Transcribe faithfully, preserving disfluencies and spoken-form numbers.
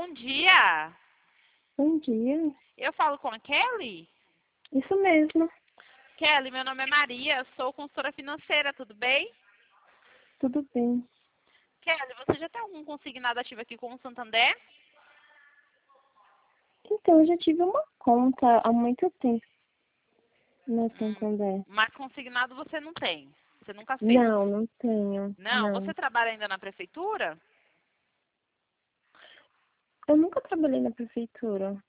Bom dia. Bom dia. Eu falo com a Kelly? Isso mesmo. Kelly, meu nome é Maria, sou consultora financeira, tudo bem? Tudo bem. Kelly, você já tem algum consignado ativo aqui com o Santander? Então, eu já tive uma conta há muito tempo no Hum, Santander. mas consignado você não tem. Você nunca fez. Não, não tenho. Não, você Não. trabalha ainda na prefeitura? Eu nunca trabalhei na prefeitura.